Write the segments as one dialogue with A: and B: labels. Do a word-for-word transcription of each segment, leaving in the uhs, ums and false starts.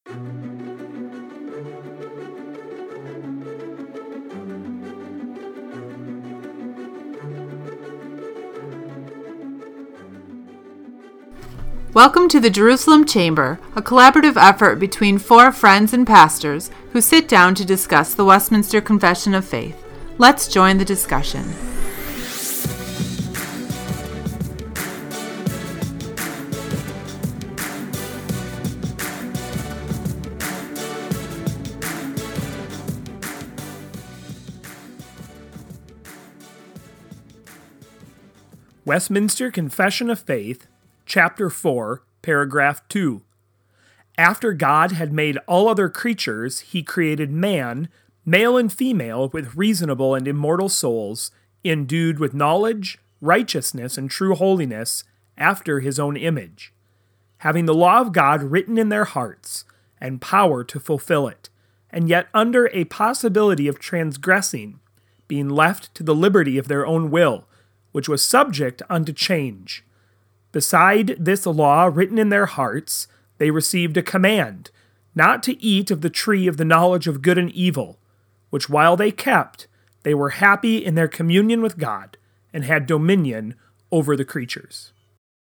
A: Welcome to the Jerusalem Chamber, a collaborative effort between four friends and pastors who sit down to discuss the Westminster Confession of Faith. Let's join the discussion.
B: Westminster Confession of Faith, Chapter four, Paragraph two. After God had made all other creatures, he created man, male and female, with reasonable and immortal souls, endued with knowledge, righteousness, and true holiness, after his own image, having the law of God written in their hearts, and power to fulfill it, and yet under a possibility of transgressing, being left to the liberty of their own will, which was subject unto change. Beside this law written in their hearts, they received a command, not to eat of the tree of the knowledge of good and evil, which while they kept, they were happy in their communion with God, and had dominion over the creatures.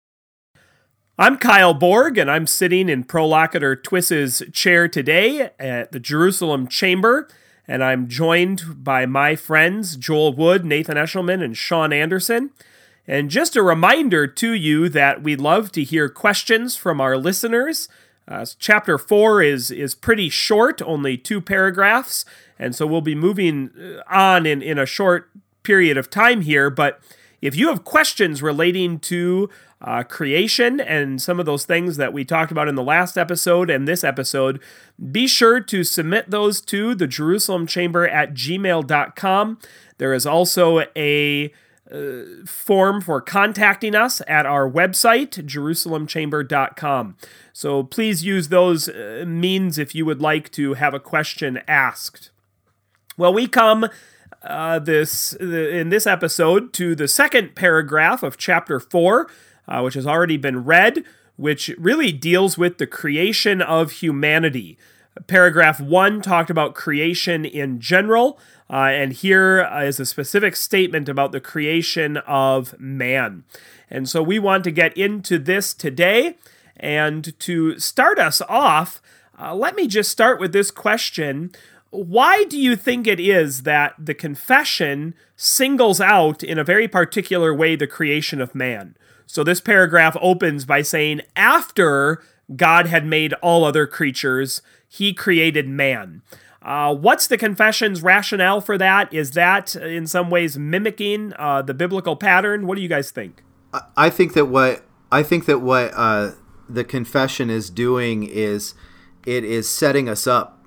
B: I'm Kyle Borg, and I'm sitting in Prolocutor Twiss's chair today at the Jerusalem Chamber, and I'm joined by my friends Joel Wood, Nathan Eshelman, and Sean Anderson. And just a reminder to you that we'd love to hear questions from our listeners. Uh, chapter four is is pretty short, only two paragraphs, and so we'll be moving on in, in a short period of time here. But if you have questions relating to uh, creation and some of those things that we talked about in the last episode and this episode, be sure to submit those to the Jerusalem Chamber at gmail dot com. There is also a Uh, form for contacting us at our website, jerusalem chamber dot com. So please use those uh, means if you would like to have a question asked. Well, we come uh, this the, in this episode to the second paragraph of chapter four, uh, which has already been read, which really deals with the creation of humanity. Paragraph one talked about creation in general, uh, and here is a specific statement about the creation of man. And so we want to get into this today, and to start us off, uh, let me just start with this question. Why do you think it is that the confession singles out in a very particular way the creation of man? So this paragraph opens by saying, after God had made all other creatures, he created man. Uh, what's the confession's rationale for that? Is that in some ways mimicking uh, the biblical pattern? What do you guys think?
C: I think that what I think that what uh, the confession is doing is it is setting us up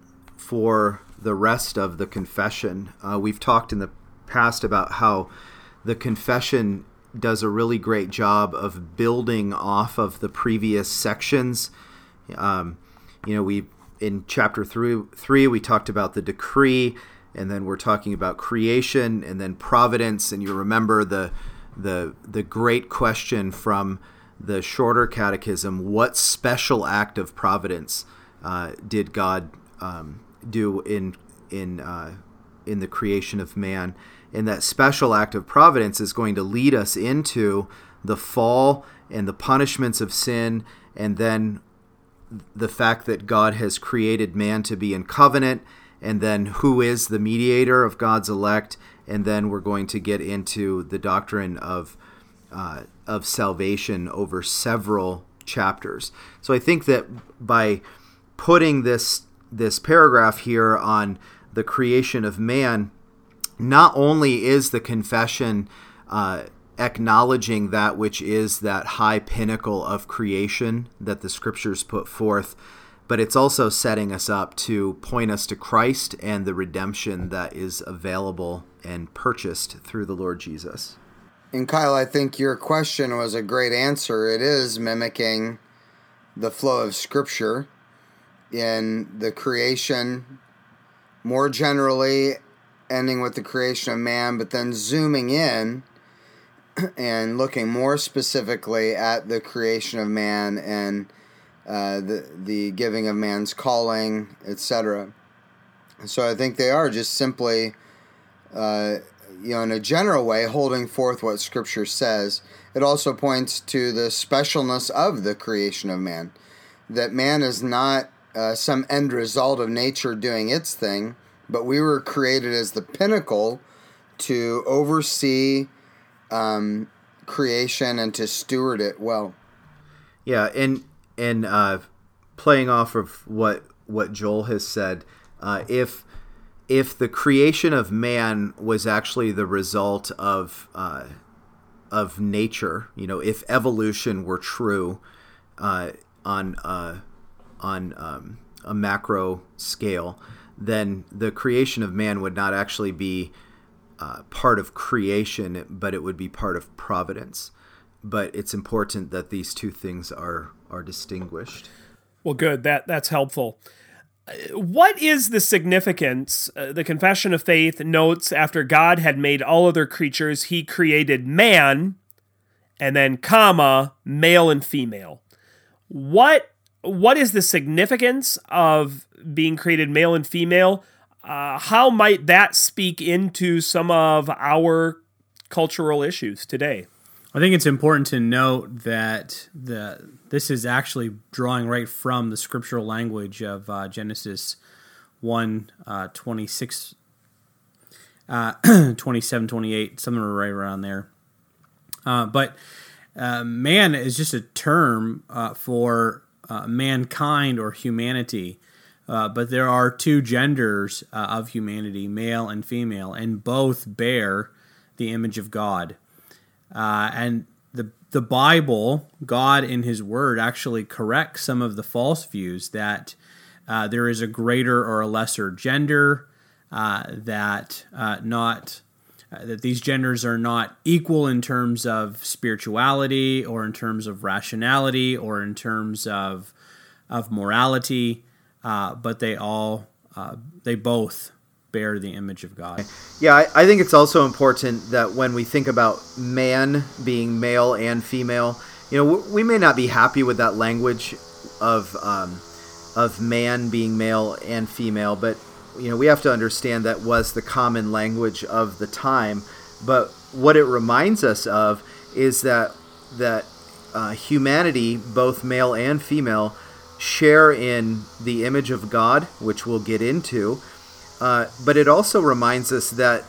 C: for the rest of the confession. Uh, we've talked in the past about how the confession does a really great job of building off of the previous sections. Um, you know, we in chapter three, three, we talked about the decree, and then we're talking about creation, and then providence. And you remember the the the great question from the shorter catechism: what special act of providence uh, did God um, do in in uh, in the creation of man? And that special act of providence is going to lead us into the fall and the punishments of sin, and then the fact that God has created man to be in covenant, and then who is the mediator of God's elect, and then we're going to get into the doctrine of uh, of salvation over several chapters. So I think that by putting this this paragraph here on the creation of man, not only is the confession uh, acknowledging that which is that high pinnacle of creation that the scriptures put forth, but it's also setting us up to point us to Christ and the redemption that is available and purchased through the Lord Jesus.
D: And Kyle, I think your question was a great answer. It is mimicking the flow of Scripture in the creation, more generally ending with the creation of man, but then zooming in and looking more specifically at the creation of man and uh, the the giving of man's calling, et cetera. So I think they are just simply, uh, you know, in a general way, holding forth what Scripture says. It also points to the specialness of the creation of man, that man is not uh, some end result of nature doing its thing, but we were created as the pinnacle to oversee um, creation and to steward it well.
C: Yeah, and and uh, playing off of what what Joel has said, uh, if if the creation of man was actually the result of uh, of nature, you know, if evolution were true uh, on uh, on um, a macro scale, then the creation of man would not actually be uh, part of creation, but it would be part of providence. But it's important that these two things are are distinguished.
B: Well, good. That that's helpful. What is the significance? Uh, the Confession of Faith notes, after God had made all other creatures, he created man, and then comma, male and female. What what is the significance of being created male and female? Uh, how might that speak into some of our cultural issues today?
E: I think it's important to note that the this is actually drawing right from the scriptural language of uh, Genesis one, uh, twenty-six, uh, twenty-seven, twenty-eight, something right around there. Uh, but uh, man is just a term uh, for uh, mankind or humanity. Uh, but there are two genders uh, of humanity, male and female, and both bear the image of God. Uh, and the the Bible, God in His Word, actually corrects some of the false views that uh, there is a greater or a lesser gender, uh, that uh, not uh, that these genders are not equal in terms of spirituality, or in terms of rationality, or in terms of of morality, uh, but they all uh, they both bear the image of God.
C: Yeah, I, I think it's also important that when we think about man being male and female, you know, we may not be happy with that language of um, of man being male and female, but you know, we have to understand that was the common language of the time. But what it reminds us of is that that uh, humanity, both male and female, share in the image of God, which we'll get into. Uh, but it also reminds us that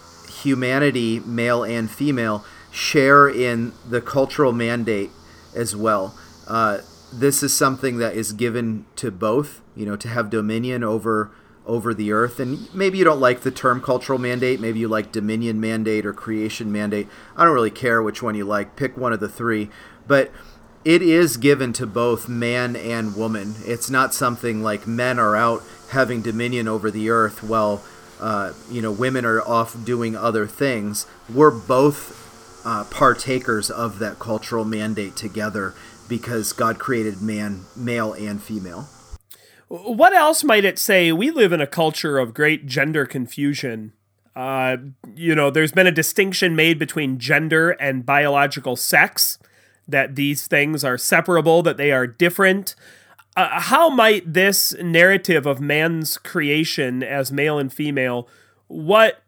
C: humanity, male and female, share in the cultural mandate as well. Uh, this is something that is given to both, you know, to have dominion over over the earth. And maybe you don't like the term cultural mandate. Maybe you like dominion mandate or creation mandate. I don't really care which one you like. Pick one of the three. But it is given to both man and woman. It's not something like men are out having dominion over the earth while uh, you know, women are off doing other things. We're both uh, partakers of that cultural mandate together because God created man, male and female.
B: What else might it say? We live in a culture of great gender confusion. Uh, you know, there's been a distinction made between gender and biological sex, that these things are separable, that they are different. Uh, how might this narrative of man's creation as male and female, what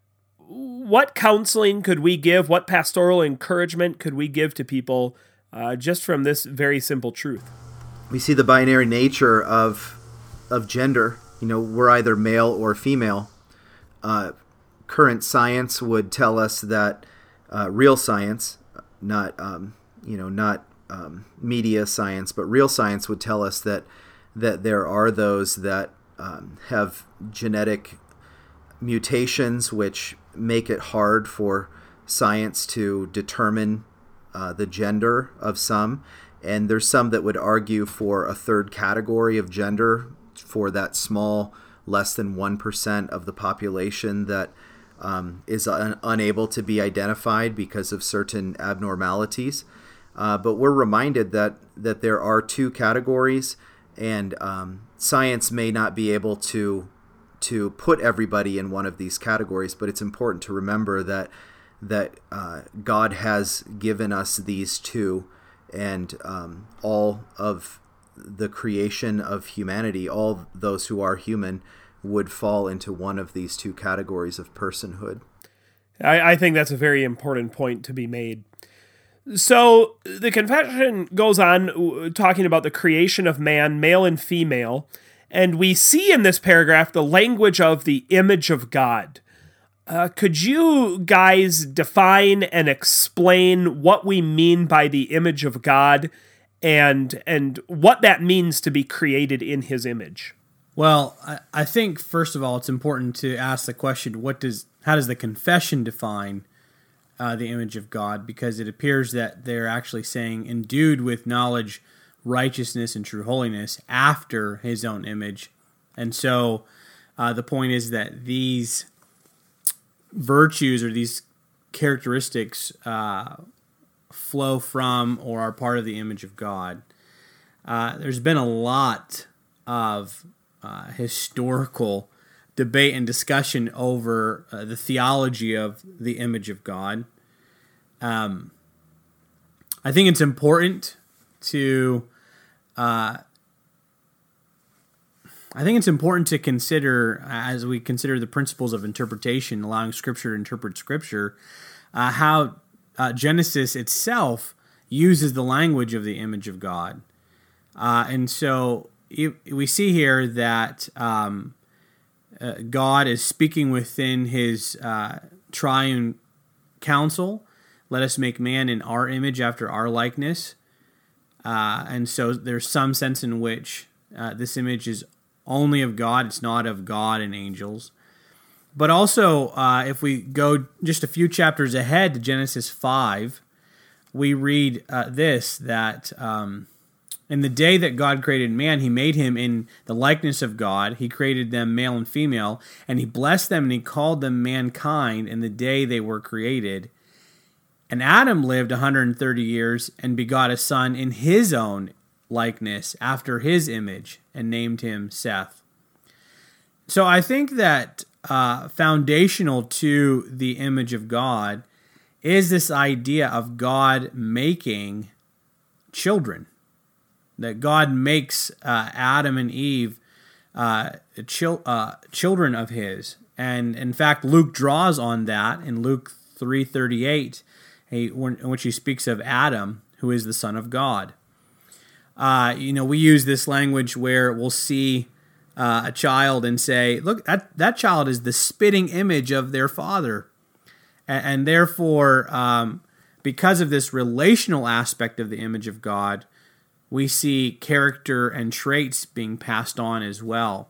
B: what counseling could we give, what pastoral encouragement could we give to people uh, just from this very simple truth?
C: We see the binary nature of of gender. You know, we're either male or female. Uh, current science would tell us that uh, real science, not um, you know, not Um, media science, but real science would tell us that that there are those that um, have genetic mutations which make it hard for science to determine uh, the gender of some, and there's some that would argue for a third category of gender for that small, less than one percent of the population that um, is un- unable to be identified because of certain abnormalities. Uh, but we're reminded that that there are two categories, and um, science may not be able to to put everybody in one of these categories. But it's important to remember that that uh, God has given us these two, and um, all of the creation of humanity, all those who are human would fall into one of these two categories of personhood.
B: I, I think that's a very important point to be made. So the confession goes on talking about the creation of man, male and female, and we see in this paragraph the language of the image of God. Uh, could you guys define and explain what we mean by the image of God and and what that means to be created in his image?
E: Well, I, I think, first of all, it's important to ask the question, what does how does the confession define uh, the image of God? Because it appears that they're actually saying endued with knowledge, righteousness, and true holiness after his own image. And so uh, the point is that these virtues or these characteristics uh, flow from or are part of the image of God. Uh, there's been a lot of uh, historical debate and discussion over uh, the theology of the image of God. Um, I think it's important to uh, I think it's important to consider, as we consider the principles of interpretation, allowing Scripture to interpret Scripture, uh, how uh, Genesis itself uses the language of the image of God. Uh, and so it, we see here that um, uh, God is speaking within his uh, triune counsel. Let us make man in our image after our likeness. Uh, and so there's some sense in which uh, this image is only of God. It's not of God and angels. But also, uh, if we go just a few chapters ahead to Genesis five, we read uh, this, that um, in the day that God created man, he made him in the likeness of God. He created them male and female, and he blessed them, and he called them mankind in the day they were created. And Adam lived one hundred thirty years and begot a son in his own likeness after his image and named him Seth. So I think that uh, foundational to the image of God is this idea of God making children. That God makes uh, Adam and Eve uh, chil- uh, children of his. And in fact, Luke draws on that in Luke three thirty-eight, in which he speaks of Adam, who is the Son of God. Uh, you know, we use this language where we'll see uh, a child and say, look, that, that child is the spitting image of their father. And, and therefore, um, because of this relational aspect of the image of God, we see character and traits being passed on as well.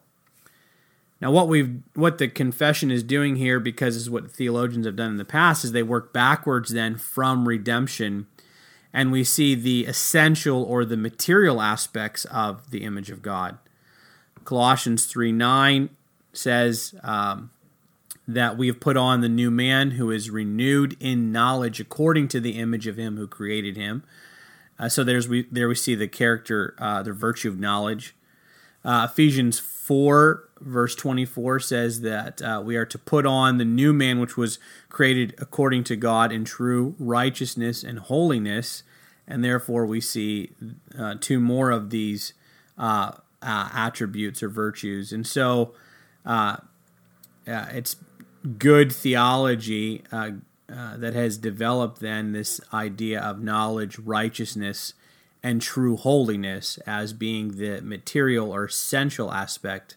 E: Now, what we've, what the confession is doing here, because this is what theologians have done in the past, is they work backwards then from redemption, and we see the essential or the material aspects of the image of God. Colossians three nine says um, that we have put on the new man who is renewed in knowledge according to the image of him who created him. Uh, so there's we there we see the character, uh, the virtue of knowledge. Uh, Ephesians four verse twenty-four says that uh, we are to put on the new man, which was created according to God in true righteousness and holiness, and therefore we see uh, two more of these uh, uh, attributes or virtues. And so uh, uh, it's good theology uh, uh, that has developed then this idea of knowledge, righteousness, and true holiness as being the material or essential aspect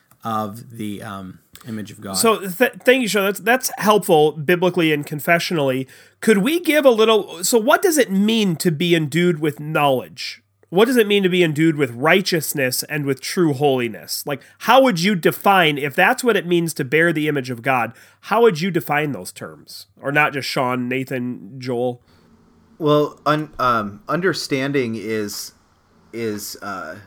E: of the um, image of God.
B: So th- thank you, Sean. That's that's helpful biblically and confessionally. Could we give a little? So what does it mean to be endued with knowledge? What does it mean to be endued with righteousness and with true holiness? Like, how would you define, if that's what it means to bear the image of God, how would you define those terms? Or not just Sean, Nathan, Joel?
C: Well, un, um, understanding is is uh,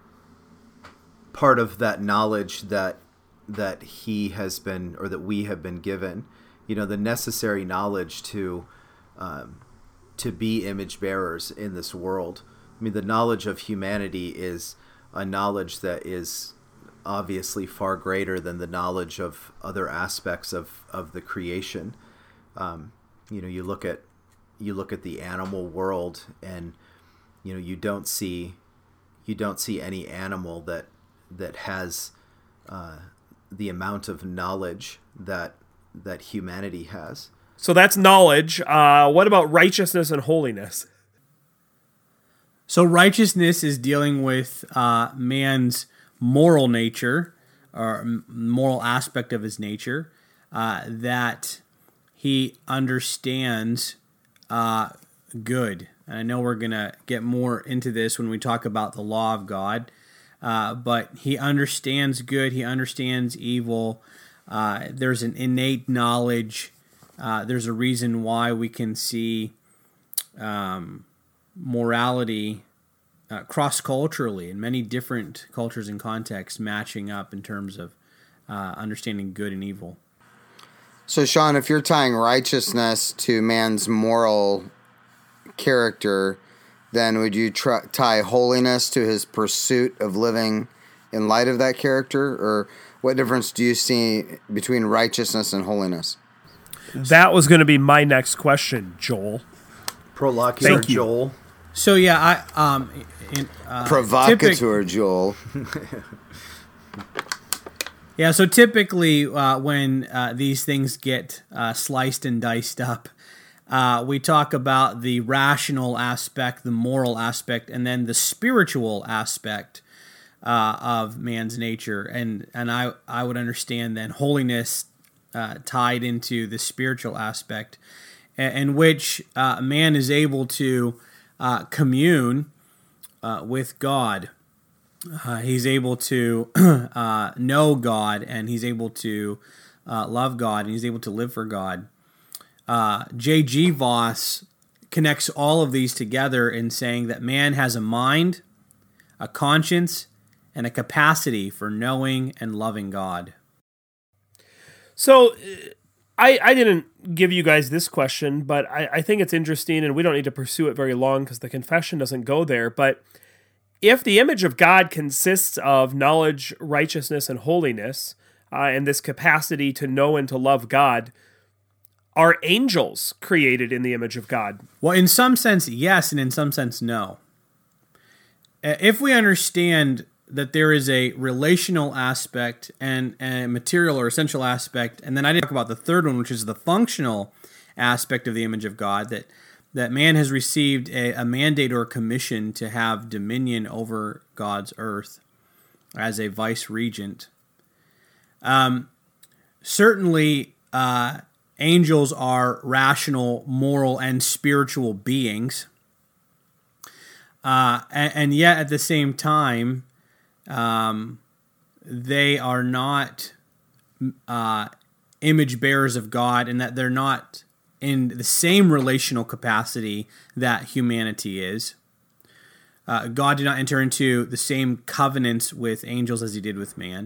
C: part of that knowledge that that he has been, or that we have been given. You know, the necessary knowledge to um, to be image bearers in this world. I mean, the knowledge of humanity is a knowledge that is obviously far greater than the knowledge of other aspects of, of the creation. Um, you know, you look at you look at the animal world, and you know, you don't see you don't see any animal that that has uh, the amount of knowledge that that humanity has.
B: So that's knowledge. Uh, what about righteousness and holiness?
E: So righteousness is dealing with uh, man's moral nature, or moral aspect of his nature, uh, that he understands uh, good. And I know we're going to get more into this when we talk about the law of God, uh, but he understands good, he understands evil. Uh, there's an innate knowledge. Uh, there's a reason why we can see um, morality uh, cross-culturally in many different cultures and contexts matching up in terms of uh, understanding good and evil.
D: So, Sean, if you're tying righteousness to man's moral character, then would you try, tie holiness to his pursuit of living in light of that character? Or what difference do you see between righteousness and holiness?
B: That was going to be my next question, Joel.
C: Prolocutor
B: Thank you.
C: Joel.
E: So yeah, I um, in, uh,
D: Provocateur
E: typic-
D: Joel.
E: Yeah, so typically uh, when uh, these things get uh, sliced and diced up, uh, we talk about the rational aspect, the moral aspect, and then the spiritual aspect uh, of man's nature. And and I, I would understand then holiness uh, tied into the spiritual aspect, in, in which uh, man is able to uh, commune uh, with God. Uh, he's able to uh, know God, and he's able to uh, love God, and he's able to live for God. Uh, J G Voss connects all of these together in saying that man has a mind, a conscience, and a capacity for knowing and loving God.
B: So I, I didn't give you guys this question, but I, I think it's interesting, and we don't need to pursue it very long because the confession doesn't go there, but if the image of God consists of knowledge, righteousness, and holiness, uh, and this capacity to know and to love God, are angels created in the image of God?
E: Well, in some sense, yes, and in some sense, no. If we understand that there is a relational aspect and a material or essential aspect, and then I didn't talk about the third one, which is the functional aspect of the image of God, that that man has received a, a mandate or a commission to have dominion over God's earth as a vice regent. Um, certainly, uh, angels are rational, moral, and spiritual beings. Uh, and, and yet, at the same time, um, they are not uh, image bearers of God, and that they're not in the same relational capacity that humanity is. Uh, God did not enter into the same covenants with angels as he did with man,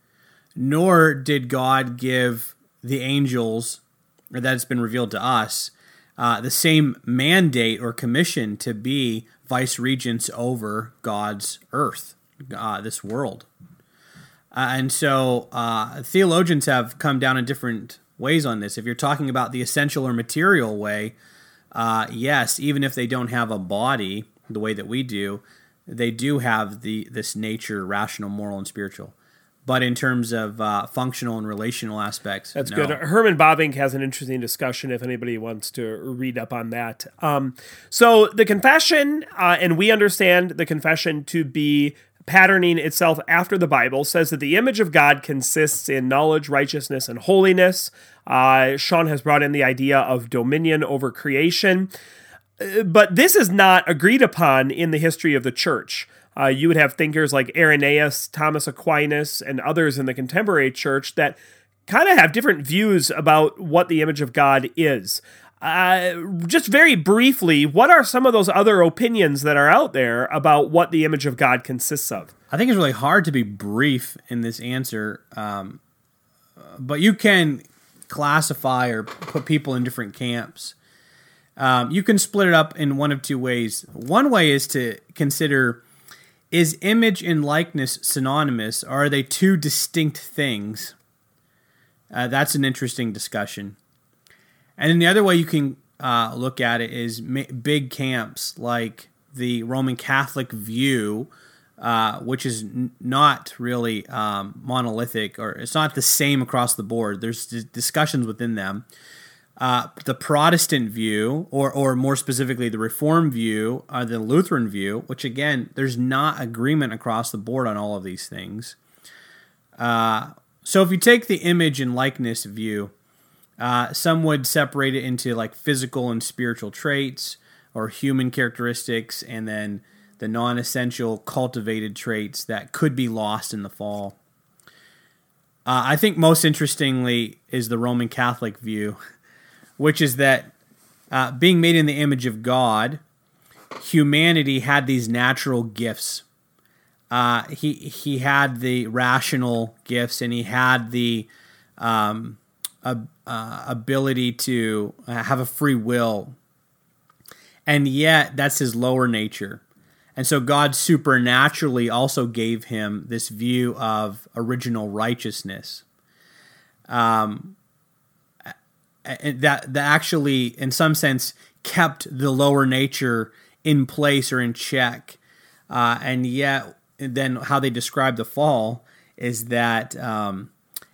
E: nor did God give the angels, or that it's been revealed to us, uh, the same mandate or commission to be vice regents over God's earth, uh, this world. Uh, and so uh, theologians have come down in different ways on this. If you're talking about the essential or material way, uh, yes, even if they don't have a body the way that we do, they do have the this nature, rational, moral, and spiritual. But in terms of uh, functional and relational aspects,
B: that's
E: no.
B: good. Herman Bobbing has an interesting discussion if anybody wants to read up on that. Um, so the confession, uh, and we understand the confession to be patterning itself after the Bible, says that the image of God consists in knowledge, righteousness, and holiness. Uh, Sean has brought in the idea of dominion over creation. Uh, but this is not agreed upon in the history of the church. Uh, you would have thinkers like Irenaeus, Thomas Aquinas, and others in the contemporary church that kind of have different views about what the image of God is. Uh, just very briefly, what are some of those other opinions that are out there about what the image of God consists of?
E: I think it's really hard to be brief in this answer, um, but you can classify or put people in different camps. Um, you can split it up in one of two ways. One way is to consider, is image and likeness synonymous, or are they two distinct things? Uh, that's an interesting discussion. And then the other way you can uh, look at it is ma- big camps like the Roman Catholic view uh, which is n- not really um, monolithic, or it's not the same across the board. There's d- discussions within them. Uh, the Protestant view, or or more specifically the Reformed view, uh, the Lutheran view, which again, there's not agreement across the board on all of these things. Uh, so if you take the image and likeness view, uh, some would separate it into like physical and spiritual traits, or human characteristics, and then the non-essential cultivated traits that could be lost in the fall. Uh, I think most interestingly is the Roman Catholic view, which is that uh, being made in the image of God, humanity had these natural gifts. Uh, he he had the rational gifts, and he had the um, uh, uh, ability to have a free will. And yet, that's his lower nature. And so God supernaturally also gave him this view of original righteousness. Um, and that, that actually, in some sense, kept the lower nature in place or in check. Uh, and yet, then how they describe the fall is that um,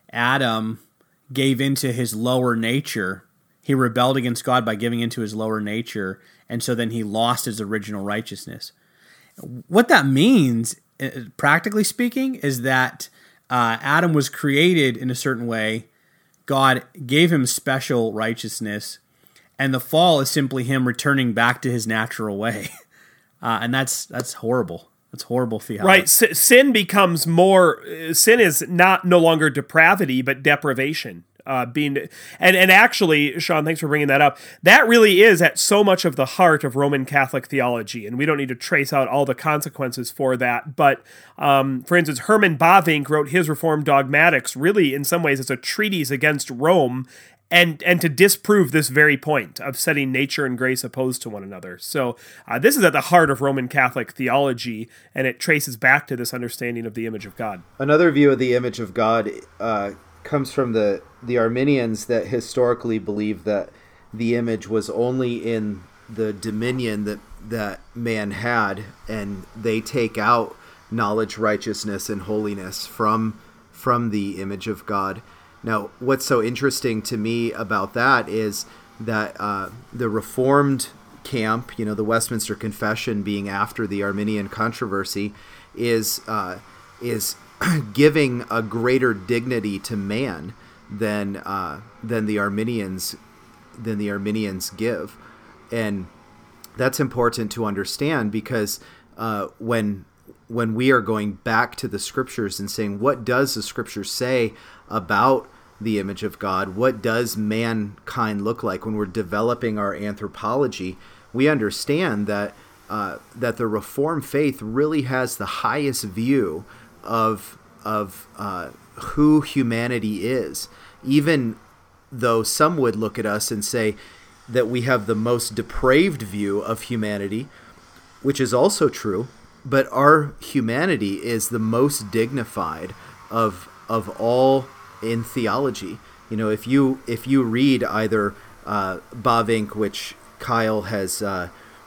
E: Adam gave into his lower nature. He rebelled against God by giving into his lower nature, and so then he lost his original righteousness. What that means, practically speaking, is that uh, Adam was created in a certain way. God gave him special righteousness, and the fall is simply him returning back to his natural way, uh, and that's that's horrible. That's horrible theology.
B: Right, S- sin becomes more. Sin is not no longer depravity, but deprivation. Uh, being and and actually, Sean, thanks for bringing that up. That really is at so much of the heart of Roman Catholic theology, and we don't need to trace out all the consequences for that. But um, for instance, Herman Bavinck wrote his Reformed Dogmatics really, in some ways, as a treatise against Rome, and and to disprove this very point of setting nature and grace opposed to one another. So uh, this is at the heart of Roman Catholic theology, and it traces back to this understanding of the image of God.
C: Another view of the image of God uh, comes from the, the Arminians that historically believe that the image was only in the dominion that, that man had, and they take out knowledge, righteousness, and holiness from from the image of God. Now, what's so interesting to me about that is that uh, the Reformed camp, you know, the Westminster Confession being after the Arminian controversy, is uh, is giving a greater dignity to man than uh, than the Arminians than the Arminians give, and that's important to understand because uh, when when we are going back to the Scriptures and saying, what does the Scripture say about the image of God? What does mankind look like? When we're developing our anthropology, we understand that uh, that the Reformed faith really has the highest view of of uh, who humanity is, even though some would look at us and say that we have the most depraved view of humanity, which is also true, but our humanity is the most dignified of of all in theology. You know, if you if you read either uh, Bavinck, which Kyle has uh,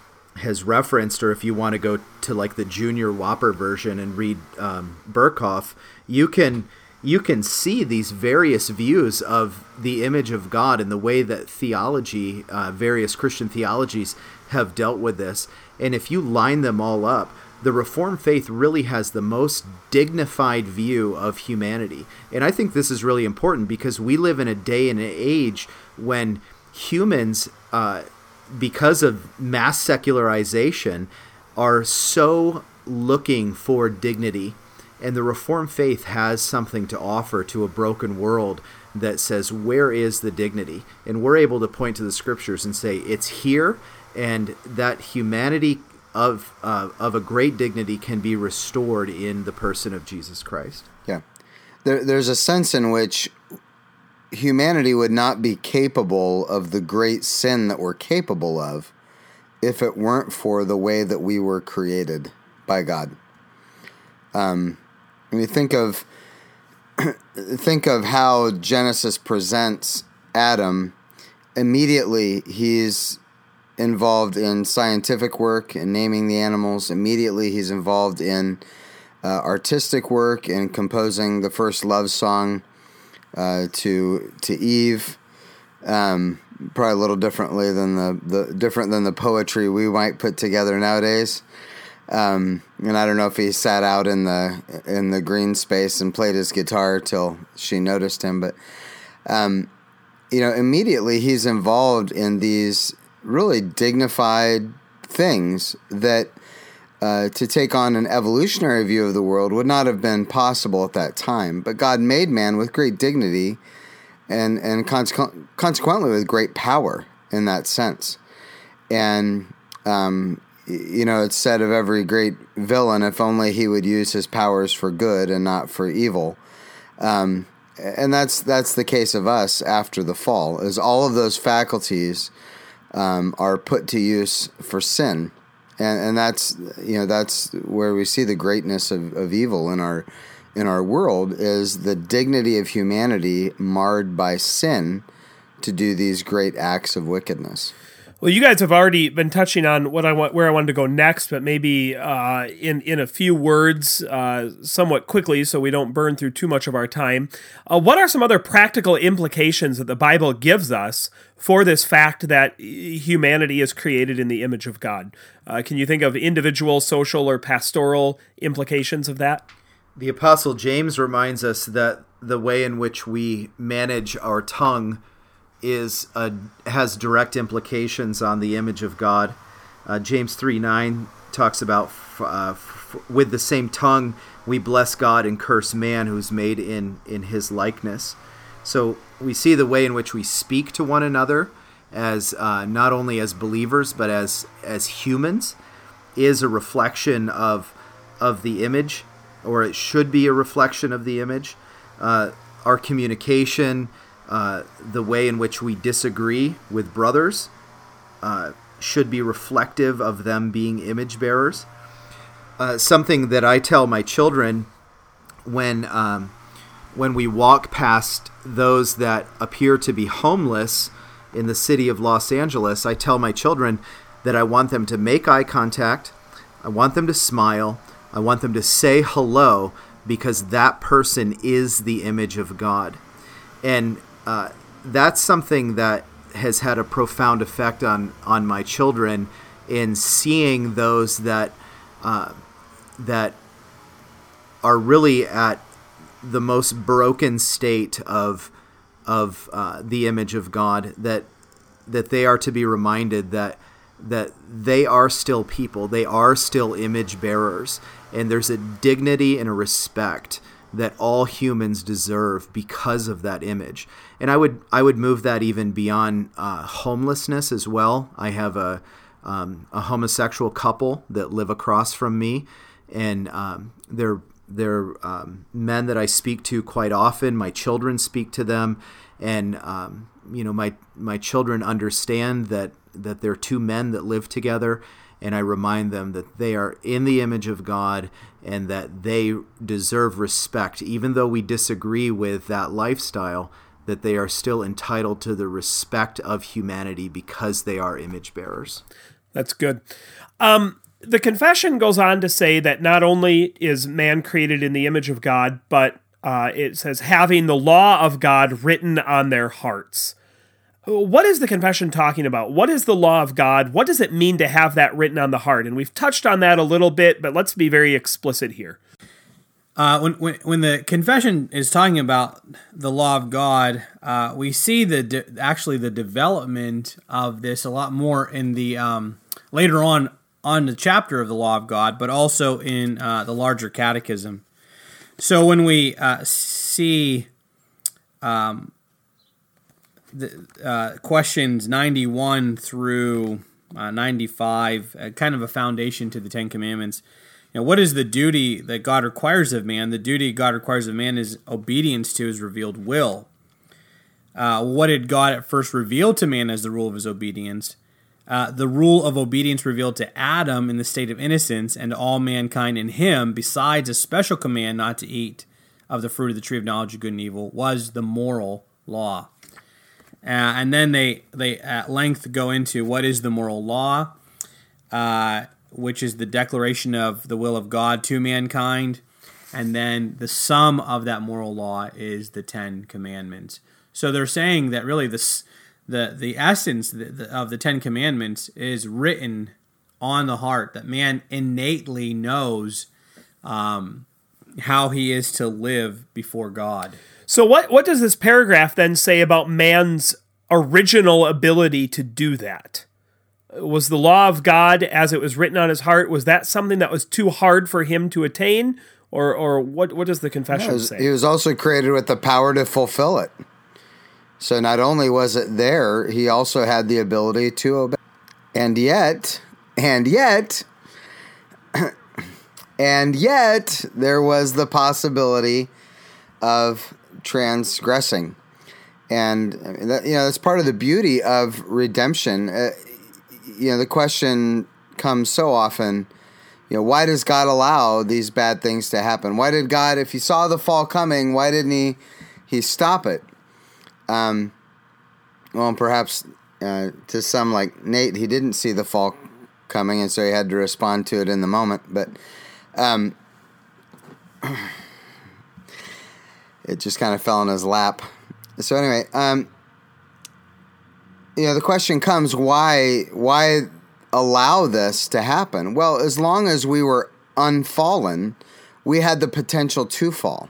C: has referenced, or if you want to go to like the Junior Whopper version and read um, Berkhoff, you can you can see these various views of the image of God and the way that theology, uh, various Christian theologies, have dealt with this. And if you line them all up, the Reformed faith really has the most dignified view of humanity. And I think this is really important because we live in a day and an age when humans, uh, because of mass secularization, are so looking for dignity. And the Reformed faith has something to offer to a broken world that says, where is the dignity? And we're able to point to the Scriptures and say, it's here, and that humanity of uh, of a great dignity can be restored in the person of Jesus Christ.
D: Yeah. There, there's a sense in which humanity would not be capable of the great sin that we're capable of if it weren't for the way that we were created by God. Um, when you think of think of how Genesis presents Adam, immediately he's involved in scientific work and naming the animals. Immediately he's involved in uh, artistic work in composing the first love song uh, to to Eve. Um, probably a little differently than the, the different than the poetry we might put together nowadays. Um, and I don't know if he sat out in the in the green space and played his guitar till she noticed him, but um, you know, immediately he's involved in these really dignified things that uh, to take on an evolutionary view of the world would not have been possible at that time. But God made man with great dignity and and consequ- consequently with great power in that sense. And um, you know, it's said of every great villain, if only he would use his powers for good and not for evil. Um, and that's that's the case of us after the fall, is all of those faculties um, are put to use for sin. And and that's you know that's where we see the greatness of, of evil in our in our world, is the dignity of humanity marred by sin to do these great acts of wickedness.
B: Well, you guys have already been touching on what I want, where I wanted to go next, but maybe uh, in in a few words, uh, somewhat quickly, so we don't burn through too much of our time. Uh, what are some other practical implications that the Bible gives us for this fact that humanity is created in the image of God? Uh, can you think of individual, social, or pastoral implications of that?
C: The Apostle James reminds us that the way in which we manage our tongue is uh, has direct implications on the image of God. Uh, James three nine talks about uh, f- with the same tongue we bless God and curse man who's made in, in his likeness. So we see the way in which we speak to one another as uh, not only as believers but as as humans is a reflection of of the image, or it should be a reflection of the image. Uh, our communication, Uh, the way in which we disagree with brothers uh, should be reflective of them being image bearers. Uh, something that I tell my children when um, when we walk past those that appear to be homeless in the city of Los Angeles, I tell my children that I want them to make eye contact, I want them to smile, I want them to say hello, because that person is the image of God. And Uh, that's something that has had a profound effect on, on my children, in seeing those that uh, that are really at the most broken state of of uh, the image of God. That that they are to be reminded that that they are still people, they are still image bearers, and there's a dignity and a respect that all humans deserve because of that image. And I would I would move that even beyond uh, homelessness as well. I have a um, a homosexual couple that live across from me, and um, they're they're um, men that I speak to quite often. My children speak to them, and um, you know my my children understand that that they're two men that live together. And I remind them that they are in the image of God and that they deserve respect, even though we disagree with that lifestyle, that they are still entitled to the respect of humanity because they are image bearers.
B: That's good. Um, the confession goes on to say that not only is man created in the image of God, but uh, it says having the law of God written on their hearts. What is the confession talking about? What is the law of God? What does it mean to have that written on the heart? And we've touched on that a little bit, but let's be very explicit here.
E: Uh, when, when when the confession is talking about the law of God, uh, we see the de- actually the development of this a lot more in the um, later on on the chapter of the law of God, but also in uh, the larger catechism. So when we uh, see um, the uh, questions ninety-one through uh, ninety-five, uh, kind of a foundation to the Ten Commandments. You know, what is the duty that God requires of man? The duty God requires of man is obedience to his revealed will. Uh, what did God at first reveal to man as the rule of his obedience? Uh, the rule of obedience revealed to Adam in the state of innocence and to all mankind in him, besides a special command not to eat of the fruit of the tree of knowledge of good and evil, was the moral law. Uh, and then they, they at length go into what is the moral law, uh, which is the declaration of the will of God to mankind. and then the sum of that moral law is the Ten Commandments. So they're saying that really this, the the essence of the Ten Commandments is written on the heart, that man innately knows um, how he is to live before God.
B: So what, what does this paragraph then say about man's original ability to do that? Was the law of God as it was written on his heart, was that something that was too hard for him to attain? Or or what, what does the confession
D: he was,
B: say?
D: He was also created with the power to fulfill it. So not only was it there, he also had the ability to obey. And yet, and yet, and yet, there was the possibility of transgressing. And that, you know, that's part of the beauty of redemption. Uh, you know, the question comes so often, you know, why does God allow these bad things to happen? Why did God, if he saw the fall coming, why didn't he, he stop it? Um, well, perhaps uh, to some like Nate, he didn't see the fall coming, and so he had to respond to it in the moment. But um, it just kind of fell in his lap. So anyway, um, you know, the question comes, why, why allow this to happen? Well, as long as we were unfallen, we had the potential to fall.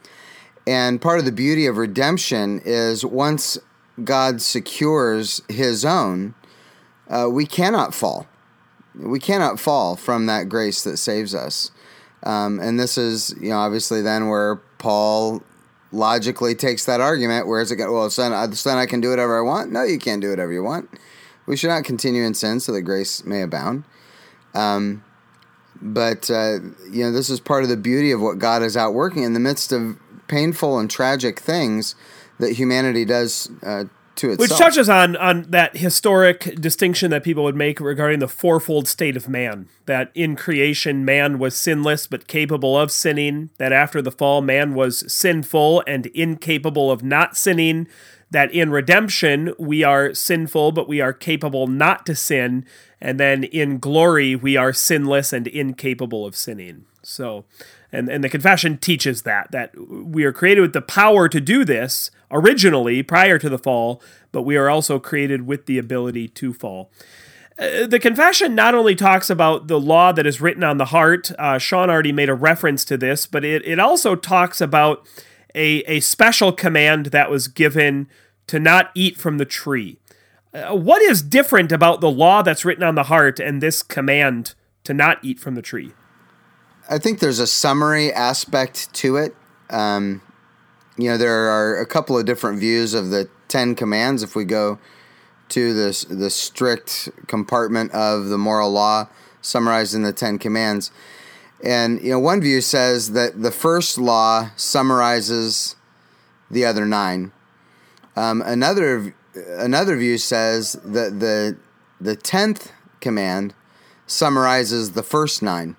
D: And part of the beauty of redemption is once God secures his own, uh, we cannot fall. We cannot fall from that grace that saves us. Um, and this is, you know, obviously then where Paul logically takes that argument. Where is it going? Well, son, son, I can do whatever I want. No, you can't do whatever you want. We should not continue in sin so that grace may abound. Um, but, uh, you know, this is part of the beauty of what God is out working in the midst of painful and tragic things that humanity does uh, to itself.
B: Which touches on, on that historic distinction that people would make regarding the fourfold state of man. That in creation, man was sinless but capable of sinning. That after the fall, man was sinful and incapable of not sinning. That in redemption, we are sinful, but we are capable not to sin. And then in glory, we are sinless and incapable of sinning. So, and, and the confession teaches that, that we are created with the power to do this originally prior to the fall, but we are also created with the ability to fall. Uh, the confession not only talks about the law that is written on the heart, uh, Sean already made a reference to this, but it, it also talks about a, a special command that was given to not eat from the tree. Uh, what is different about the law that's written on the heart and this command to not eat from the tree?
D: I think there's a summary aspect to it. Um, you know, there are a couple of different views of the Ten Commands. If we go to the, the strict compartment of the moral law summarized in the Ten Commands. And, you know, one view says that the first law summarizes the other nine. Um, another another view says that the the tenth command summarizes the first nine.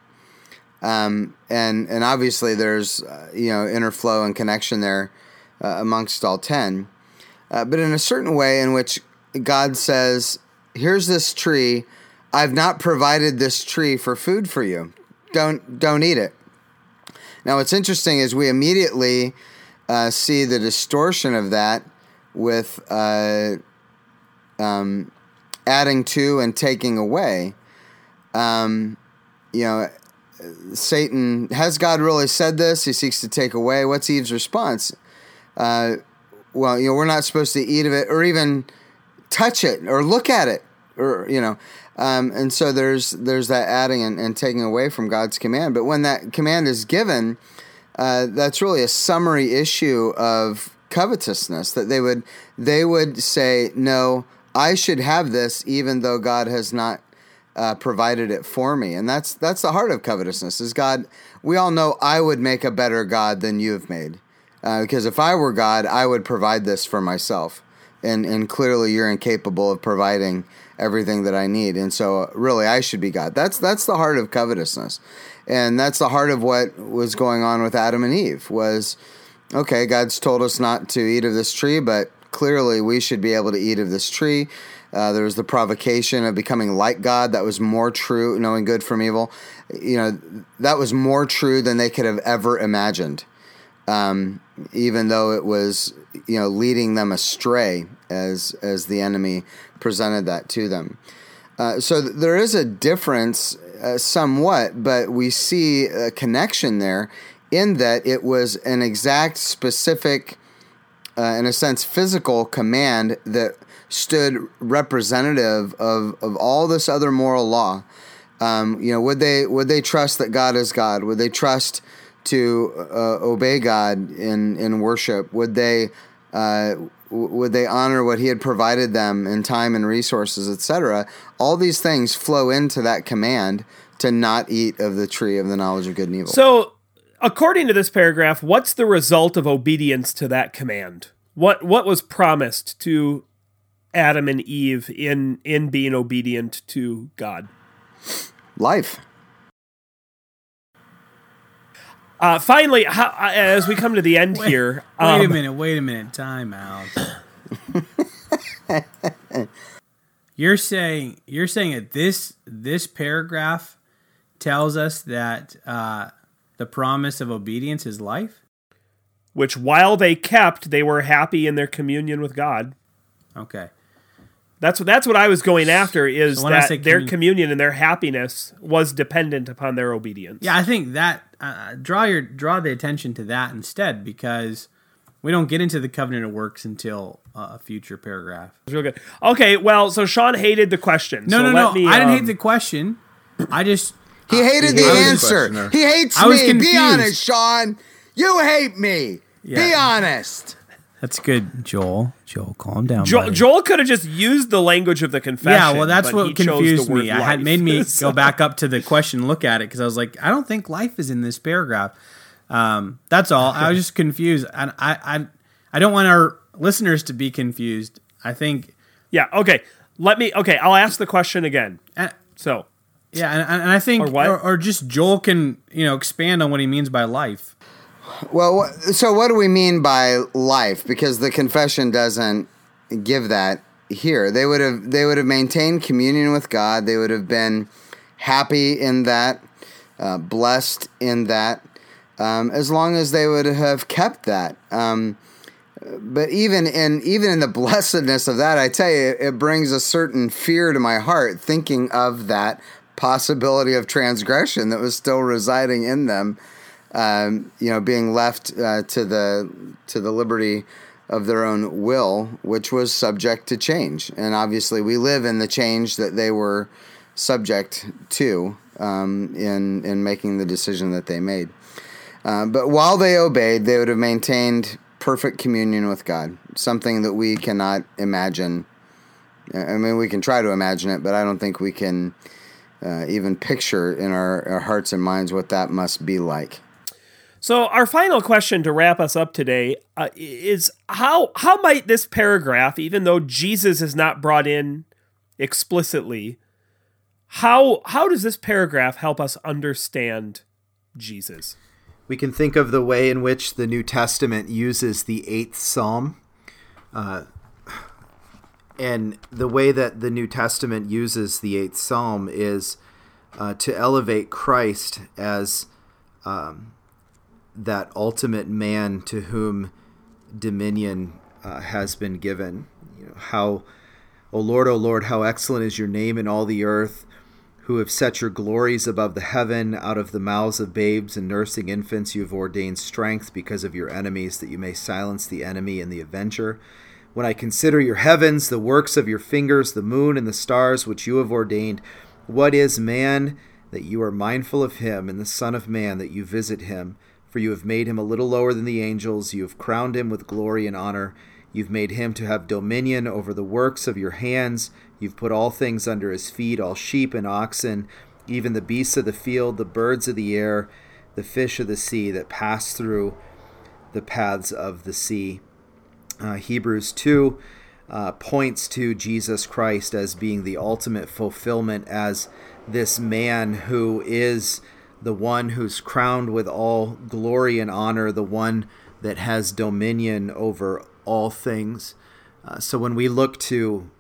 D: Um, and and obviously there's uh, you know interflow and connection there uh, amongst all ten. Uh, but in a certain way in which God says, here's this tree, I've not provided this tree for food for you. Don't don't eat it. Now what's interesting is we immediately uh, see the distortion of that with uh, um, adding to and taking away. Um, you know, Satan, has God really said this? He seeks to take away. What's Eve's response? Uh, well, you know, we're not supposed to eat of it or even touch it or look at it, or you know. Um, and so there's there's that adding and, and taking away from God's command. But when that command is given, uh, that's really a summary issue of covetousness. That they would they would say, no, I should have this, even though God has not uh, provided it for me. And that's that's the heart of covetousness. Is God? We all know I would make a better God than you have made, uh, because if I were God, I would provide this for myself. And and clearly, you're incapable of providing everything that I need, and so really I should be God. That's that's the heart of covetousness, and that's the heart of what was going on with Adam and Eve. Was, okay, God's told us not to eat of this tree, but clearly we should be able to eat of this tree. Uh, there was the provocation of becoming like God. That was more true, knowing good from evil. You know, that was more true than they could have ever imagined, um, even though it was, you know, leading them astray as as the enemy presented that to them. Uh, so th- there is a difference uh, somewhat, but we see a connection there in that it was an exact, specific, uh, in a sense, physical command that stood representative of, of all this other moral law. Um, you know, would they would they trust that God is God? Would they trust to uh, obey God in, in worship? Would they uh, would they honor what He had provided them in time and resources, et cetera? All these things flow into that command to not eat of the tree of the knowledge of good and evil.
B: So, according to this paragraph, what's the result of obedience to that command? What what was promised to Adam and Eve in in being obedient to God?
D: Life.
B: Uh, finally, how, as we come to the end
E: wait,
B: here...
E: Wait
B: um,
E: a minute, wait a minute, time out. You're saying you're saying that this this paragraph tells us that uh, the promise of obedience is life?
B: Which, while they kept, they were happy in their communion with God.
E: Okay.
B: That's what that's what I was going after, is
E: So when I
B: that
E: say
B: their
E: commun-
B: communion and their happiness was dependent upon their obedience.
E: Yeah, I think that uh, draw your draw the attention to that instead, because we don't get into the covenant of works until uh, a future paragraph.
B: It's real good. Okay, well, so Sean hated the question.
E: No,
B: so
E: no,
B: let
E: no.
B: Me,
E: I didn't
B: um,
E: hate the question. I just
D: He hated the
C: hated the
D: answer.
C: questioner.
D: He hates
E: I was
D: me. Be
E: confused.
D: honest, Sean. You hate me. Be
E: Yeah.
D: honest.
E: That's good, Joel. Joel, calm down.
B: Jo-
E: buddy.
B: Joel could have just used the language of the confession.
E: Yeah, well, that's
B: but he
E: what
B: chose
E: confused
B: the word
E: me. I had
B: life.
E: made me
B: So-
E: go back up to the question, look at it, because I was like, I don't think life is in this paragraph. Um, that's all. I was just confused, and I, I, I don't want our listeners to be confused. I think,
B: Yeah, okay. Let me. Okay, I'll ask the question again.
E: and,
B: So,
E: yeah, and, and I think,
B: Or what?
E: or, or just Joel can, you know, expand on what he means by life.
D: Well, wha- so what do we mean by life? Because the confession doesn't give that here. They would have they would have maintained communion with God. They would have been happy in that, uh, blessed in that, um, as long as they would have kept that. Um, but even in even in the blessedness of that, I tell you, it brings a certain fear to my heart thinking of that possibility of transgression that was still residing in them. Um, you know, being left uh, to the to the liberty of their own will, which was subject to change. And obviously, we live in the change that they were subject to um, in in making the decision that they made. Uh, but while they obeyed, they would have maintained perfect communion with God, something that we cannot imagine. I mean, we can try to imagine it, but I don't think we can uh, even picture in our, our hearts and minds what that must be like.
B: so our final question to wrap us up today uh, is how how might this paragraph, even though Jesus is not brought in explicitly, how how does this paragraph help us understand Jesus?
C: We can think of the way in which the New Testament uses the eighth Psalm. Uh, and the way that the New Testament uses the eighth Psalm is uh, to elevate Christ as um, that ultimate man to whom dominion uh, has been given. You know, how, O Lord, O Lord, how excellent is your name in all the earth, who have set your glories above the heaven. Out of the mouths of babes and nursing infants you have ordained strength because of your enemies, that you may silence the enemy and the avenger. When I consider your heavens, the works of your fingers, the moon and the stars which you have ordained, what is man that you are mindful of him, and the Son of Man that you visit him? For you have made him a little lower than the angels. You have crowned him with glory and honor. You've made him to have dominion over the works of your hands. You've put all things under his feet, all sheep and oxen, even the beasts of the field, the birds of the air, the fish of the sea that pass through the paths of the sea. Uh, Hebrews two uh, points to Jesus Christ as being the ultimate fulfillment, as this man who is the one who's crowned with all glory and honor, the one that has dominion over all things. Uh, so when we look to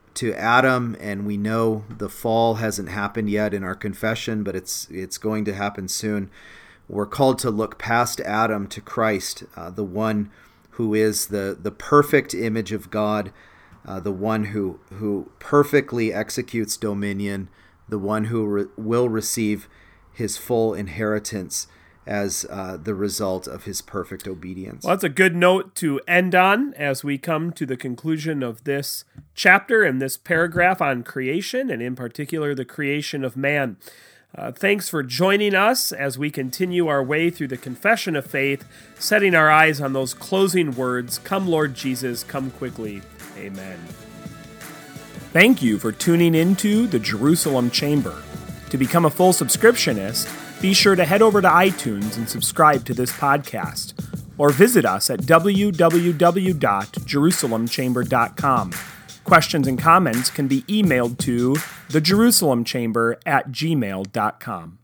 C: to Adam, and we know the fall hasn't happened yet in our confession, but it's it's going to happen soon. We're called to look past Adam to Christ, uh, the one who is the, the perfect image of God, uh, the one who, who perfectly executes dominion, the one who re- will receive his full inheritance as uh, the result of his perfect obedience.
B: Well, that's a good note to end on as we come to the conclusion of this chapter and this paragraph on creation, and in particular the creation of man. Uh, thanks for joining us as we continue our way through the confession of faith, setting our eyes on those closing words, "Come, Lord Jesus, come quickly. Amen." Thank you for tuning into the Jerusalem Chamber. To become a full subscriptionist, be sure to head over to iTunes and subscribe to this podcast, or visit us at w w w dot jerusalem chamber dot com. Questions and comments can be emailed to the jerusalem chamber at gmail dot com.